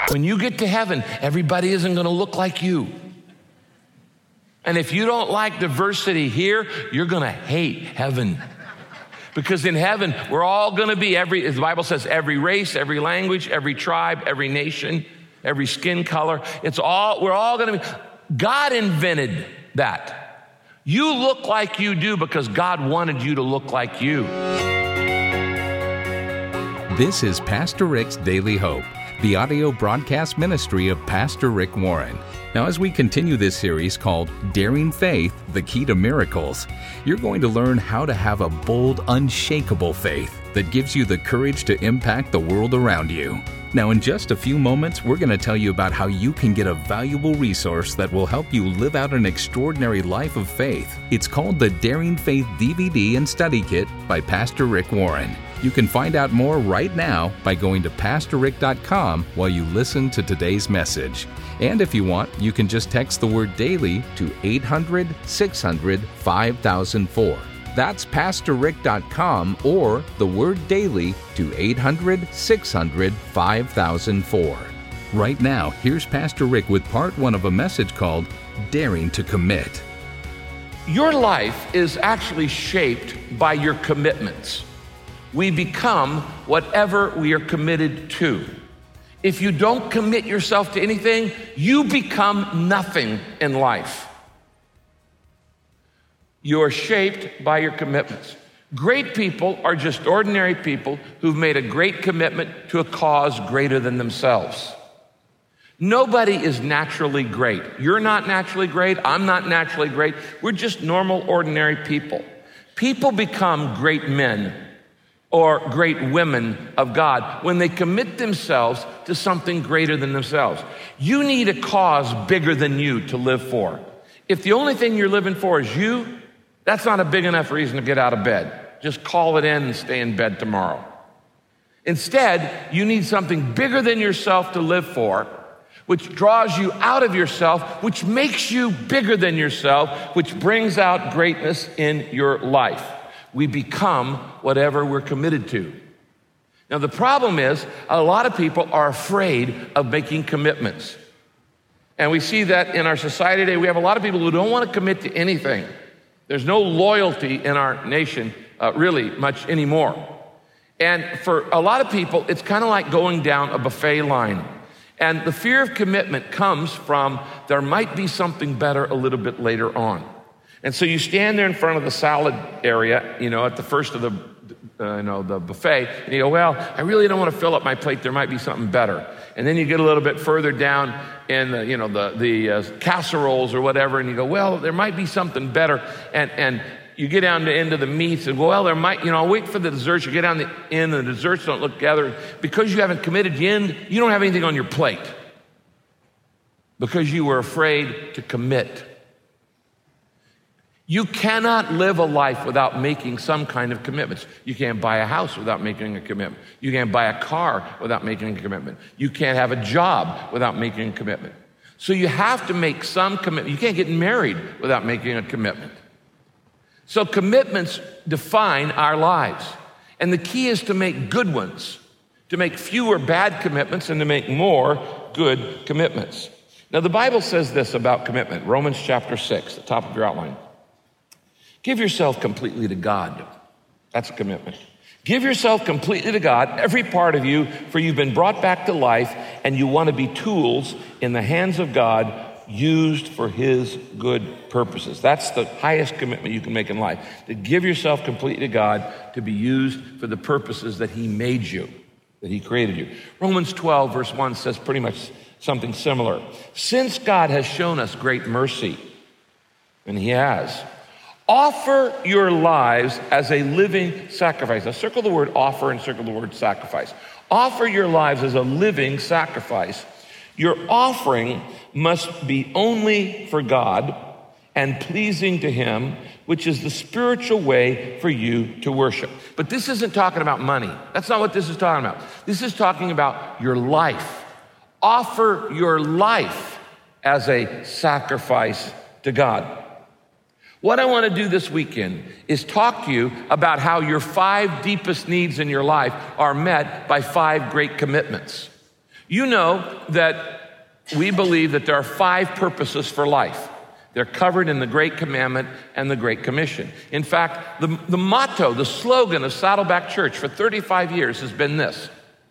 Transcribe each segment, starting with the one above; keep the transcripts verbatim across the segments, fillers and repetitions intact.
When you get to heaven, everybody isn't going to look like you. And if you don't like diversity here, you're going to hate heaven. Because in heaven, we're all going to be, every, as the Bible says, every race, every language, every tribe, every nation, every skin color. It's all, we're all going to be. God invented that. You look like you do because God wanted you to look like you. This is Pastor Rick's Daily Hope, the audio broadcast ministry of Pastor Rick Warren. Now, as we continue this series called Daring Faith, the Key to Miracles, you're going to learn how to have a bold, unshakable faith that gives you the courage to impact the world around you. Now, in just a few moments, we're going to tell you about how you can get a valuable resource that will help you live out an extraordinary life of faith. It's called the Daring Faith D V D and Study Kit by Pastor Rick Warren. You can find out more right now by going to pastor rick dot com while you listen to today's message. And if you want, you can just text the word daily to eight hundred, six hundred, five thousand four. That's pastor rick dot com or the word daily to eight hundred, six hundred, five thousand four. Right now, here's Pastor Rick with part one of a message called Daring to Commit. Your life is actually shaped by your commitments. We become whatever we are committed to. If you don't commit yourself to anything, you become nothing in life. You are shaped by your commitments. Great people are just ordinary people who've made a great commitment to a cause greater than themselves. Nobody is naturally great. You're not naturally great. I'm not naturally great. We're just normal, ordinary people. People become great men or great women of God when they commit themselves to something greater than themselves. You need a cause bigger than you to live for. If the only thing you're living for is you, that's not a big enough reason to get out of bed. Just call it in and stay in bed tomorrow. Instead, you need something bigger than yourself to live for, which draws you out of yourself, which makes you bigger than yourself, which brings out greatness in your life. We become whatever we're committed to. Now, the problem is a lot of people are afraid of making commitments. And we see that in our society today. We have a lot of people who don't want to commit to anything. There's no loyalty in our nation uh, really much anymore. And for a lot of people, it's kind of like going down a buffet line. And the fear of commitment comes from there might be something better a little bit later on. And so you stand there in front of the salad area, you know, at the first of the, uh, you know, the buffet, and you go, well, I really don't want to fill up my plate. There might be something better. And then you get a little bit further down in the, you know, the the uh, casseroles or whatever, and you go, well, there might be something better. And and you get down to into the meats, and well, there might, you know, I'll wait for the desserts. You get down the end, and the desserts don't look together because you haven't committed. The end, you don't have anything on your plate because you were afraid to commit. You cannot live a life without making some kind of commitments. You can't buy a house without making a commitment. You can't buy a car without making a commitment. You can't have a job without making a commitment. So you have to make some commitment. You can't get married without making a commitment. So commitments define our lives. And the key is to make good ones, to make fewer bad commitments and to make more good commitments. Now, the Bible says this about commitment, Romans chapter six, the top of your outline. Give yourself completely to God. That's a commitment. Give yourself completely to God, every part of you, for you've been brought back to life, and you want to be tools in the hands of God used for his good purposes. That's the highest commitment you can make in life, to give yourself completely to God, to be used for the purposes that he made you, that he created you. Romans twelve, verse one says pretty much something similar. Since God has shown us great mercy, and he has, offer your lives as a living sacrifice. Now, circle the word offer and circle the word sacrifice. Offer your lives as a living sacrifice. Your offering must be only for God and pleasing to him, which is the spiritual way for you to worship. But this isn't talking about money. That's not what this is talking about. This is talking about your life. Offer your life as a sacrifice to God. What I want to do this weekend is talk to you about how your five deepest needs in your life are met by five great commitments. You know that we believe that there are five purposes for life. They're covered in the Great Commandment and the Great Commission. In fact, the, the motto, the slogan of Saddleback Church for thirty-five years has been this: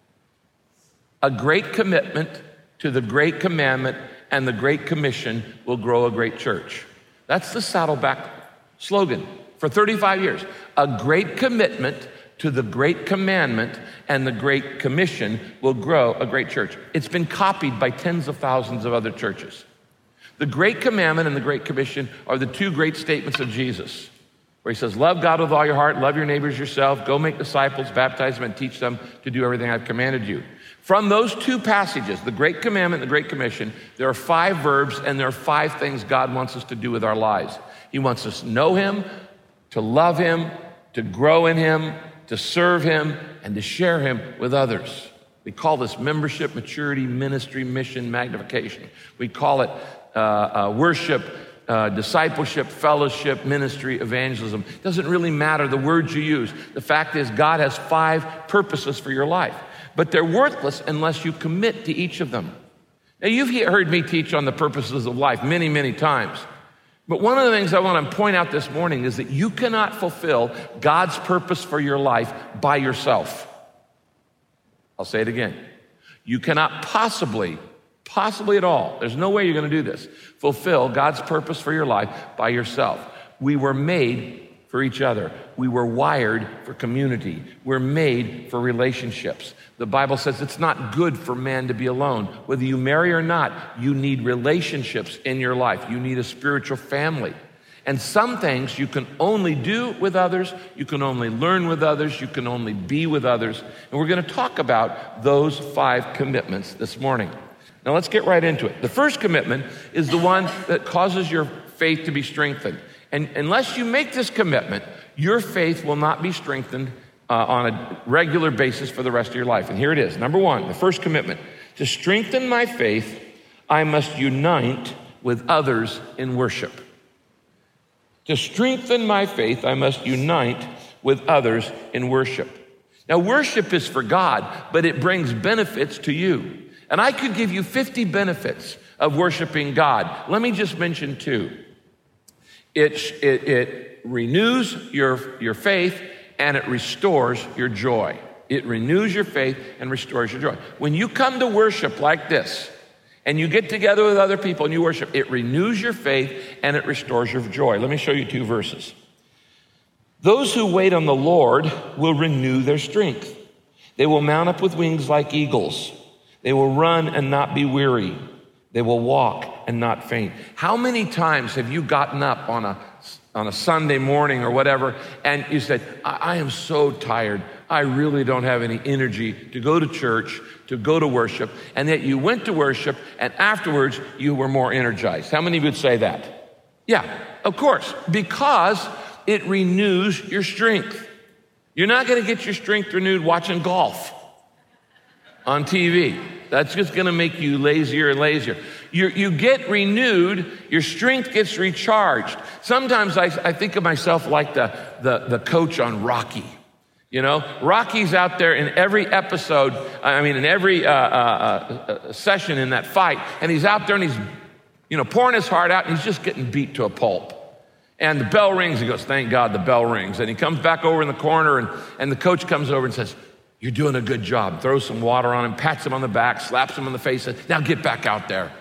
a great commitment to the Great Commandment and the Great Commission will grow a great church. That's the Saddleback slogan for thirty-five years. A great commitment to the Great Commandment and the Great Commission will grow a great church. It's been copied by tens of thousands of other churches. The Great Commandment and the Great Commission are the two great statements of Jesus, where he says, love God with all your heart, love your neighbors yourself, go make disciples, baptize them, and teach them to do everything I've commanded you. From those two passages, the Great Commandment and the Great Commission, there are five verbs and there are five things God wants us to do with our lives. He wants us to know him, to love him, to grow in him, to serve him, and to share him with others. We call this membership, maturity, ministry, mission, magnification. We call it uh, uh, worship, uh, discipleship, fellowship, ministry, evangelism. It doesn't really matter the words you use. The fact is, God has five purposes for your life, but they're worthless unless you commit to each of them. Now, you've heard me teach on the purposes of life many, many times. But one of the things I want to point out this morning is that you cannot fulfill God's purpose for your life by yourself. I'll say it again. You cannot possibly, possibly at all, there's no way you're going to do this, fulfill God's purpose for your life by yourself. We were made for each other. We were wired for community. We're made for relationships. The Bible says it's not good for man to be alone. Whether you marry or not, you need relationships in your life. You need a spiritual family. And some things you can only do with others, you can only learn with others, you can only be with others. And we're going to talk about those five commitments this morning. Now let's get right into it. The first commitment is the one that causes your faith to be strengthened. And unless you make this commitment, your faith will not be strengthened uh, on a regular basis for the rest of your life. And here it is. Number one, the first commitment. To strengthen my faith, I must unite with others in worship. To strengthen my faith, I must unite with others in worship. Now, worship is for God, but it brings benefits to you. And I could give you fifty benefits of worshiping God. Let me just mention two. It, it, it renews your, your faith and it restores your joy. It renews your faith and restores your joy. When you come to worship like this and you get together with other people and you worship, it renews your faith and it restores your joy. Let me show you two verses. Those who wait on the Lord will renew their strength. They will mount up with wings like eagles. They will run and not be weary. They will walk and not faint. How many times have you gotten up on a, on a Sunday morning or whatever, and you said, I, I am so tired. I really don't have any energy to go to church, to go to worship, and yet you went to worship, and afterwards you were more energized. How many would say that? Yeah, of course, because it renews your strength. You're not going to get your strength renewed watching golf on T V. That's just going to make you lazier and lazier. You, you get renewed, your strength gets recharged. Sometimes I, I think of myself like the, the, the coach on Rocky. You know, Rocky's out there in every episode, I mean, in every uh, uh, uh, session in that fight, and he's out there and he's, you know, pouring his heart out, and he's just getting beat to a pulp. And the bell rings, he goes, thank God the bell rings. And he comes back over in the corner, and, and the coach comes over and says, you're doing a good job. Throws some water on him, pats him on the back, slaps him on the face, says, now get back out there.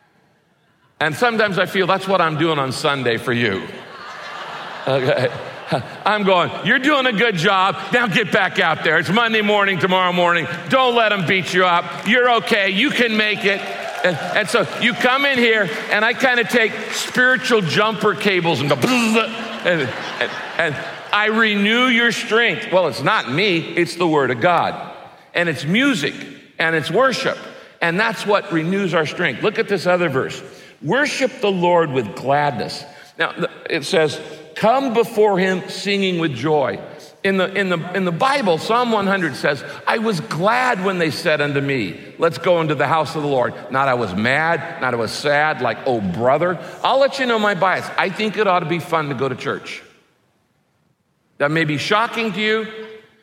And sometimes I feel that's what I'm doing on Sunday for you. Okay. I'm going, you're doing a good job. Now get back out there. It's Monday morning, tomorrow morning. Don't let them beat you up. You're okay. You can make it. And, and so you come in here, and I kind of take spiritual jumper cables and go, and, and, and I renew your strength. Well, it's not me. It's the Word of God. And it's music, and it's worship. And that's what renews our strength. Look at this other verse. Worship the Lord with gladness. Now, it says, come before him singing with joy. In the, in the, in the Bible, Psalm one hundred says, I was glad when they said unto me, let's go into the house of the Lord. Not I was mad, not I was sad, like, oh, brother. I'll let you know my bias. I think it ought to be fun to go to church. That may be shocking to you,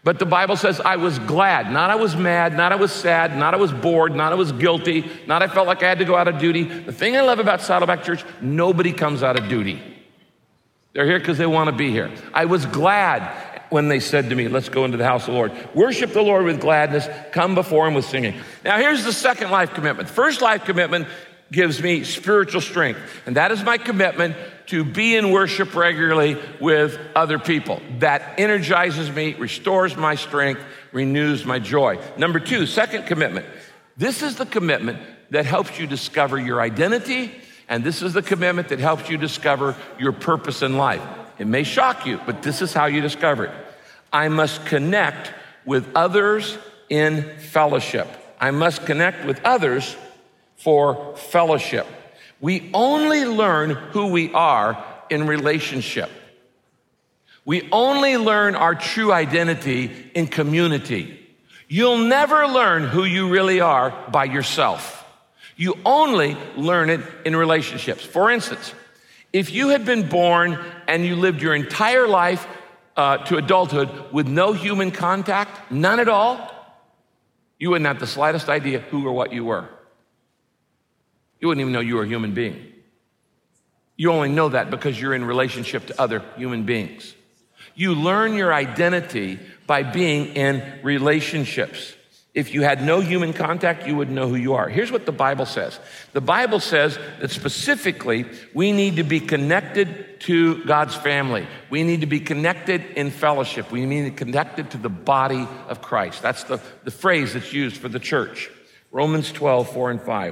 But the Bible says I was glad, not I was mad, not I was sad, not I was bored, not I was guilty, not I felt like I had to go out of duty. The thing I love about Saddleback Church, nobody comes out of duty. They're here because they want to be here. I was glad when they said to me, let's go into the house of the Lord. Worship the Lord with gladness, come before him with singing. Now here's the second life commitment. First life commitment gives me spiritual strength, and that is my commitment to be in worship regularly with other people. That energizes me, restores my strength, renews my joy. Number two, second commitment. This is the commitment that helps you discover your identity, and this is the commitment that helps you discover your purpose in life. It may shock you, but this is how you discover it. I must connect with others in fellowship. I must connect with others for fellowship. We only learn who we are in relationship. We only learn our true identity in community. You'll never learn who you really are by yourself. You only learn it in relationships. For instance, if you had been born and you lived your entire life uh, to adulthood with no human contact, none at all, you wouldn't have the slightest idea who or what you were. You wouldn't even know you were a human being. You only know that because you're in relationship to other human beings. You learn your identity by being in relationships. If you had no human contact, you wouldn't know who you are. Here's what the Bible says. The Bible says that specifically, we need to be connected to God's family. We need to be connected in fellowship. We need to be connected to the body of Christ. That's the, the phrase that's used for the church. Romans twelve, four and five.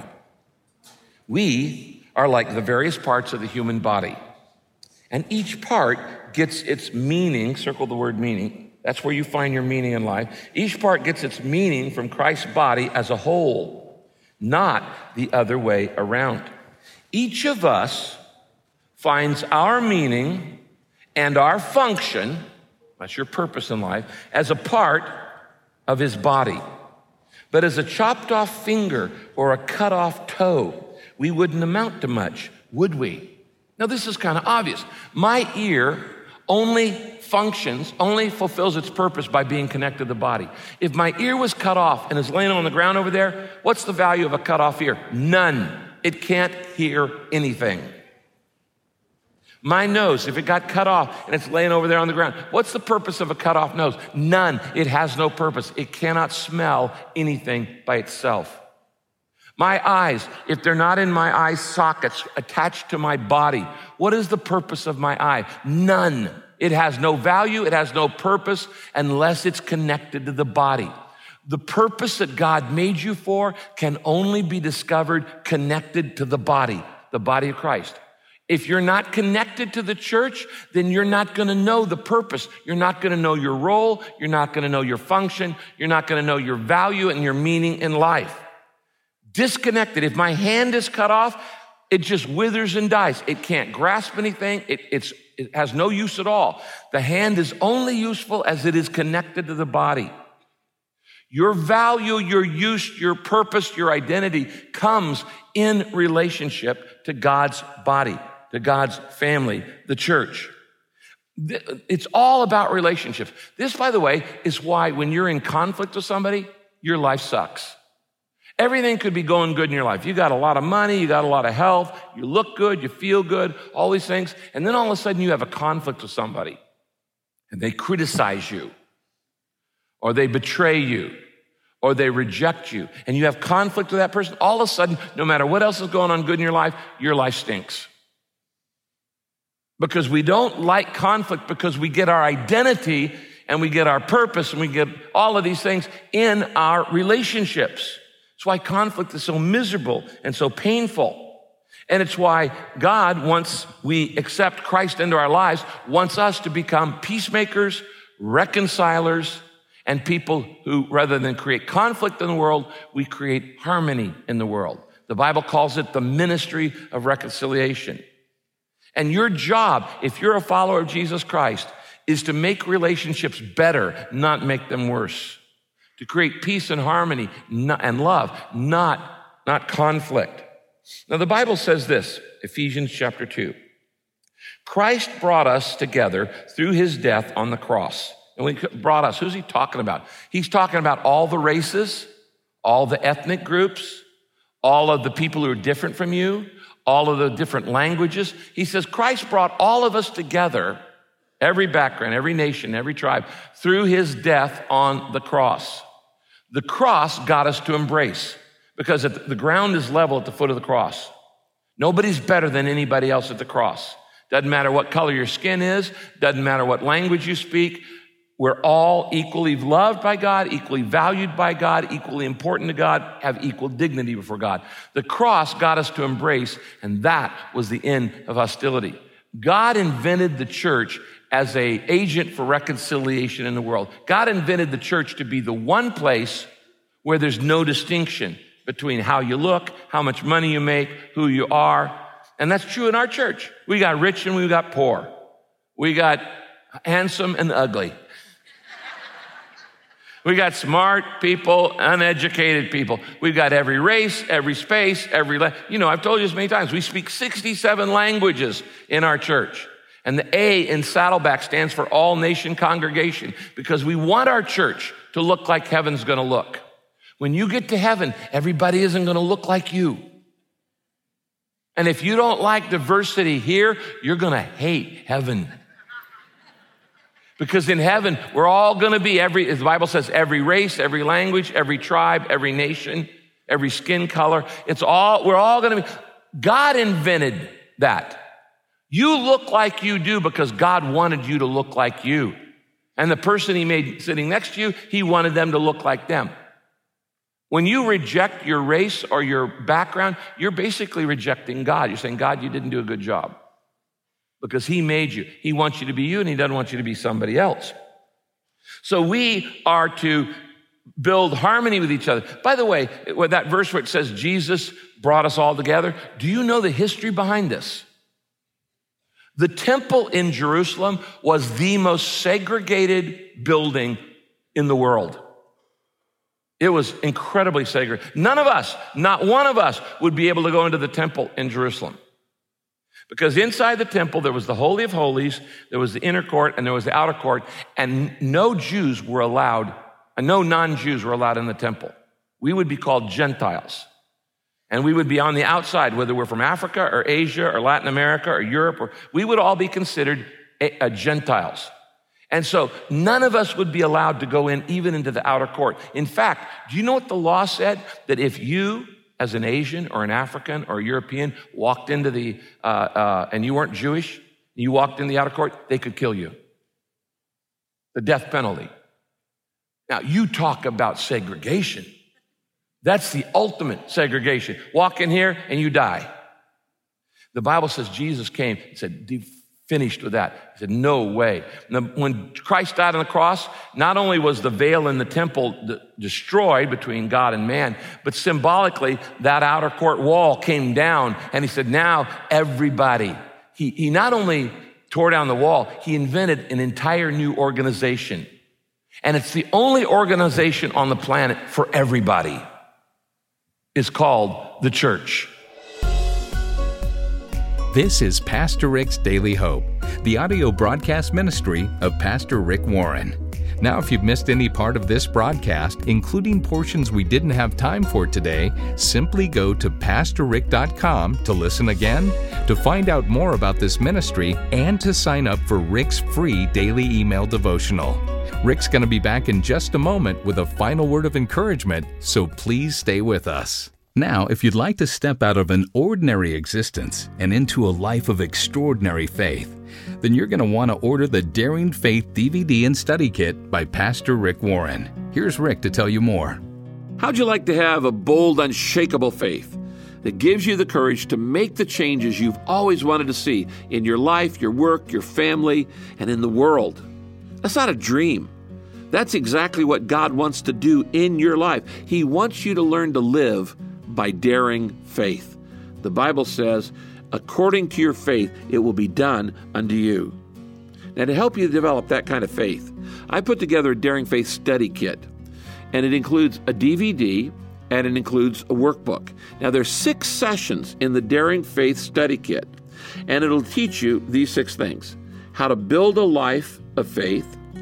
We are like the various parts of the human body, and each part gets its meaning. Circle the word meaning. That's where you find your meaning in life. Each part gets its meaning from Christ's body as a whole, not the other way around. Each of us finds our meaning and our function, that's your purpose in life, as a part of his body. But as a chopped off finger or a cut off toe, we wouldn't amount to much, would we? Now, this is kind of obvious. My ear only functions, only fulfills its purpose by being connected to the body. If my ear was cut off and is laying on the ground over there, what's the value of a cut off ear? None. It can't hear anything. My nose, if it got cut off and it's laying over there on the ground, what's the purpose of a cut off nose? None. It has no purpose. It cannot smell anything by itself. My eyes, if they're not in my eye sockets attached to my body, what is the purpose of my eye? None. It has no value, it has no purpose unless it's connected to the body. The purpose that God made you for can only be discovered connected to the body, the body of Christ. If you're not connected to the church, then you're not going to know the purpose. You're not going to know your role. You're not going to know your function. You're not going to know your value and your meaning in life. Disconnected. If my hand is cut off, it just withers and dies. It can't grasp anything. It, it's, it has no use at all. The hand is only useful as it is connected to the body. Your value, your use, your purpose, your identity comes in relationship to God's body, to God's family, the church. It's all about relationships. This, by the way, is why when you're in conflict with somebody, your life sucks. Everything could be going good in your life. You got a lot of money, you got a lot of health, you look good, you feel good, all these things. And then all of a sudden you have a conflict with somebody and they criticize you or they betray you or they reject you and you have conflict with that person. All of a sudden, no matter what else is going on good in your life, your life stinks. Because we don't like conflict because we get our identity and we get our purpose and we get all of these things in our relationships. It's why conflict is so miserable and so painful. And it's why God, once we accept Christ into our lives, wants us to become peacemakers, reconcilers, and people who, rather than create conflict in the world, we create harmony in the world. The Bible calls it the ministry of reconciliation. And your job, if you're a follower of Jesus Christ, is to make relationships better, not make them worse. To create peace and harmony and love, not, not conflict. Now, the Bible says this, Ephesians chapter two. Christ brought us together through his death on the cross. And when he brought us, who's he talking about? He's talking about all the races, all the ethnic groups, all of the people who are different from you, all of the different languages. He says Christ brought all of us together, every background, every nation, every tribe, through his death on the cross. The cross got us to embrace, because the ground is level at the foot of the cross. Nobody's better than anybody else at the cross. Doesn't matter what color your skin is, doesn't matter what language you speak. We're all equally loved by God, equally valued by God, equally important to God, have equal dignity before God. The cross got us to embrace, and that was the end of hostility. God invented the church as an agent for reconciliation in the world. God invented the church to be the one place where there's no distinction between how you look, how much money you make, who you are. And that's true in our church. We got rich and we got poor. We got handsome and ugly. We got smart people, uneducated people. We've got every race, every space, every, la- you know, I've told you this many times. We speak sixty-seven languages in our church. And the A in Saddleback stands for All Nation Congregation, because we want our church to look like heaven's going to look. When you get to heaven, everybody isn't going to look like you. And if you don't like diversity here, you're going to hate heaven. Because in heaven, we're all going to be every, as the Bible says, every race, every language, every tribe, every nation, every skin color. It's all, we're all going to be. God invented that. You look like you do because God wanted you to look like you. And the person he made sitting next to you, he wanted them to look like them. When you reject your race or your background, you're basically rejecting God. You're saying, God, you didn't do a good job. Because he made you. He wants you to be you, and he doesn't want you to be somebody else. So we are to build harmony with each other. By the way, with that verse where it says Jesus brought us all together, do you know the history behind this? The temple in Jerusalem was the most segregated building in the world. It was incredibly segregated. None of us, not one of us, would be able to go into the temple in Jerusalem. Because inside the temple, there was the Holy of Holies, there was the inner court, and there was the outer court, and no Jews were allowed, and no non-Jews were allowed in the temple. We would be called Gentiles. And we would be on the outside, whether we're from Africa or Asia or Latin America or Europe, or we would all be considered a, a Gentiles. And so none of us would be allowed to go in even into the outer court. In fact, do you know what the law said? That if you, as an Asian or an African or a European, walked into the, uh, uh, and you weren't Jewish, you walked in the outer court, they could kill you. The death penalty. Now, you talk about segregation. That's the ultimate segregation. Walk in here and you die. The Bible says Jesus came and said, finished with that. He said, no way. When Christ died on the cross, not only was the veil in the temple d- destroyed between God and man, but symbolically, that outer court wall came down, and he said, now everybody. He, he not only tore down the wall, he invented an entire new organization. And it's the only organization on the planet for everybody. It's called the church. This is Pastor Rick's Daily Hope, the audio broadcast ministry of Pastor Rick Warren. Now, if you've missed any part of this broadcast, including portions we didn't have time for today, simply go to pastor rick dot com to listen again, to find out more about this ministry, and to sign up for Rick's free daily email devotional. Rick's going to be back in just a moment with a final word of encouragement, so please stay with us. Now, if you'd like to step out of an ordinary existence and into a life of extraordinary faith, then you're going to want to order the Daring Faith D V D and Study Kit by Pastor Rick Warren. Here's Rick to tell you more. How'd you like to have a bold, unshakable faith that gives you the courage to make the changes you've always wanted to see in your life, your work, your family, and in the world? That's not a dream. That's exactly what God wants to do in your life. He wants you to learn to live by daring faith. The Bible says, according to your faith, it will be done unto you. Now, to help you develop that kind of faith, I put together a Daring Faith Study Kit, and it includes a D V D, and it includes a workbook. Now, there's six sessions in the Daring Faith Study Kit, and it'll teach you these six things: how to build a life of faith,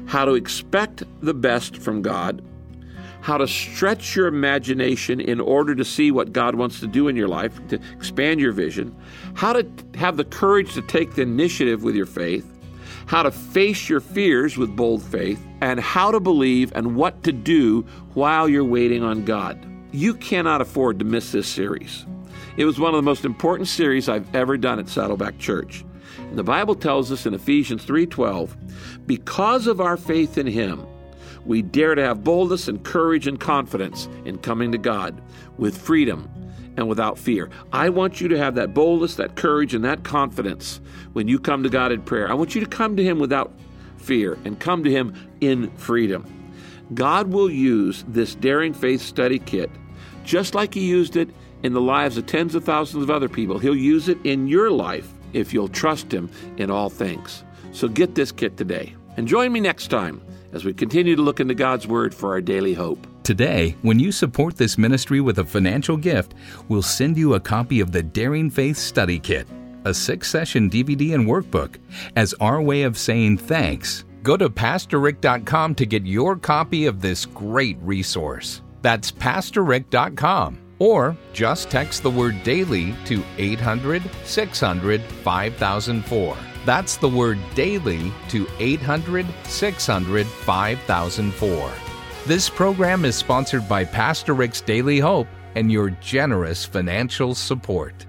how to expect the best from God, how to stretch your imagination in order to see what God wants to do in your life, to expand your vision, how to have the courage to take the initiative with your faith, how to face your fears with bold faith, and how to believe and what to do while you're waiting on God. You cannot afford to miss this series. It was one of the most important series I've ever done at Saddleback Church. And the Bible tells us in Ephesians three twelve, because of our faith in Him, we dare to have boldness and courage and confidence in coming to God with freedom and without fear. I want you to have that boldness, that courage, and that confidence when you come to God in prayer. I want you to come to Him without fear and come to Him in freedom. God will use this Daring Faith Study Kit just like He used it in the lives of tens of thousands of other people. He'll use it in your life if you'll trust Him in all things. So get this kit today. And join me next time as we continue to look into God's Word for our daily hope. Today, when you support this ministry with a financial gift, we'll send you a copy of the Daring Faith Study Kit, a six-session D V D and workbook, as our way of saying thanks. Go to pastor rick dot com to get your copy of this great resource. That's pastor rick dot com. Or just text the word DAILY to eight hundred, six hundred, five thousand four. That's the word DAILY to eight hundred, six hundred, five thousand four. This program is sponsored by Pastor Rick's Daily Hope and your generous financial support.